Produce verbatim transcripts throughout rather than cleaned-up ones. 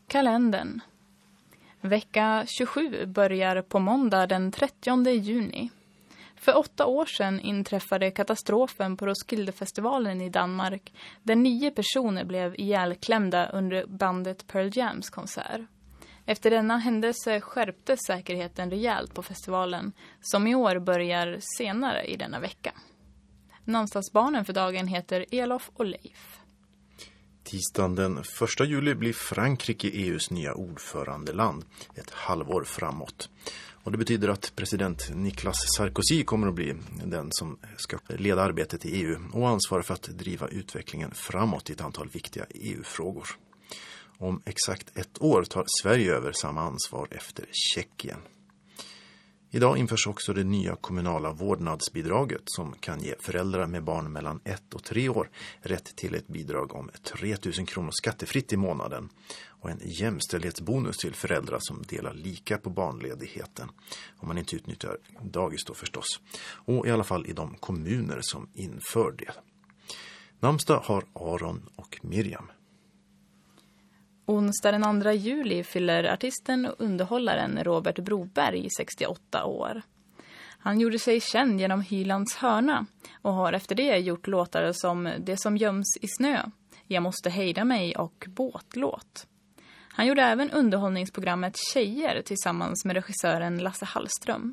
Kalendern. Vecka tjugosju börjar på måndag den trettionde juni. För åtta år sedan inträffade katastrofen på Roskildefestivalen i Danmark, där nio personer blev ihjälklämda under bandet Pearl Jams konsert. Efter denna händelse skärptes säkerheten rejält på festivalen, som i år börjar senare i denna vecka. Namnsdagsbarnen för dagen heter Elof och Leif. Tisdagen den första juli blir Frankrike E U:s nya ordförandeland ett halvår framåt. Och det betyder att president Nicolas Sarkozy kommer att bli den som ska leda arbetet i E U och ansvara för att driva utvecklingen framåt i ett antal viktiga E U-frågor. Om exakt ett år tar Sverige över samma ansvar efter Tjeckien. Idag införs också det nya kommunala vårdnadsbidraget som kan ge föräldrar med barn mellan ett och tre år rätt till ett bidrag om tre tusen kronor skattefritt i månaden och en jämställdhetsbonus till föräldrar som delar lika på barnledigheten, om man inte utnyttjar dagis då förstås, och i alla fall i de kommuner som inför det. Namnsdag har Aron och Miriam. Onsdag den andra juli fyller artisten och underhållaren Robert Broberg sextioåtta år. Han gjorde sig känd genom Hylands hörna och har efter det gjort låtar som Det som göms i snö, Jag måste hejda mig och Båtlåt. Han gjorde även underhållningsprogrammet Tjejer tillsammans med regissören Lasse Hallström.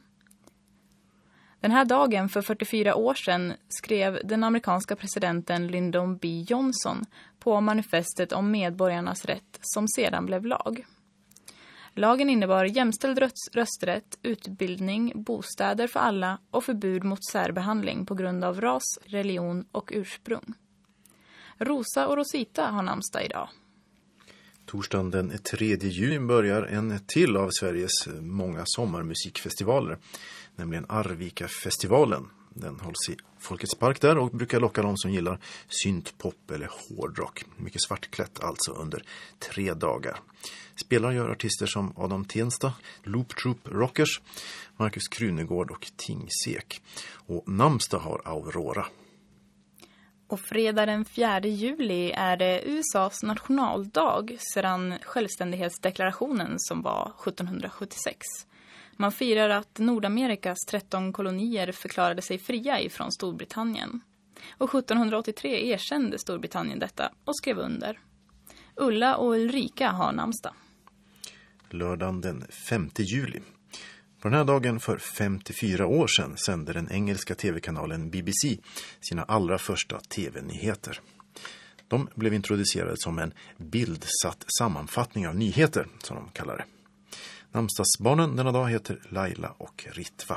Den här dagen för fyrtiofyra år sedan skrev den amerikanska presidenten Lyndon B. Johnson på manifestet om medborgarnas rätt som sedan blev lag. Lagen innebar jämställd rösträtt, utbildning, bostäder för alla och förbud mot särbehandling på grund av ras, religion och ursprung. Rosa och Rosita har namnsdag idag. Torsdagen den tredje juni börjar en till av Sveriges många sommarmusikfestivaler, nämligen Arvika-festivalen. Den hålls i Folkets park där och brukar locka de som gillar syntpop eller hårdrock. Mycket svartklätt alltså under tre dagar. Spelar gör artister som Adam Tensta, Loop Troop Rockers, Marcus Krunegård och Tingsek. Och namnsdag har Aurora. Och fredag den fjärde juli är det U S A:s nationaldag sedan självständighetsdeklarationen som var sjuttonhundrasjuttiosex. Man firar att Nordamerikas tretton kolonier förklarade sig fria ifrån Storbritannien. Och sjuttonhundraåttiotre erkände Storbritannien detta och skrev under. Ulla och Ulrika har namnsdag. Lördagen den femte juli. På den här dagen för femtiofyra år sedan sände den engelska tv-kanalen B B C sina allra första tv-nyheter. De blev introducerade som en bildsatt sammanfattning av nyheter, som de kallar det. Namnsdagsbarnen denna dag heter Laila och Ritva.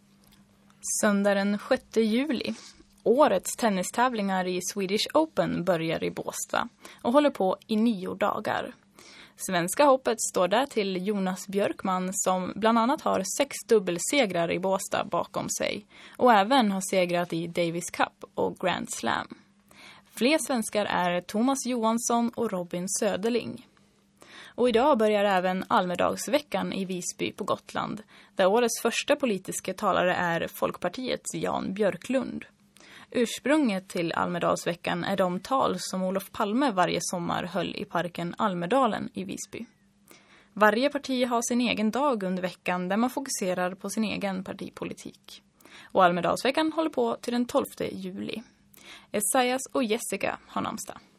Söndag den sjätte juli. Årets tennistävlingar i Swedish Open börjar i Båstad och håller på i nio dagar. Svenska hoppet står där till Jonas Björkman som bland annat har sex dubbelsegrar i Båstad bakom sig och även har segrat i Davis Cup och Grand Slam. Fler svenskar är Thomas Johansson och Robin Söderling. Och idag börjar även Almedagsveckan i Visby på Gotland, där årets första politiska talare är Folkpartiets Jan Björklund. Ursprunget till Almedagsveckan är de tal som Olof Palme varje sommar höll i parken Almedalen i Visby. Varje parti har sin egen dag under veckan där man fokuserar på sin egen partipolitik. Och Almedagsveckan håller på till den tolfte juli. Esaias och Jessica har namnsdag.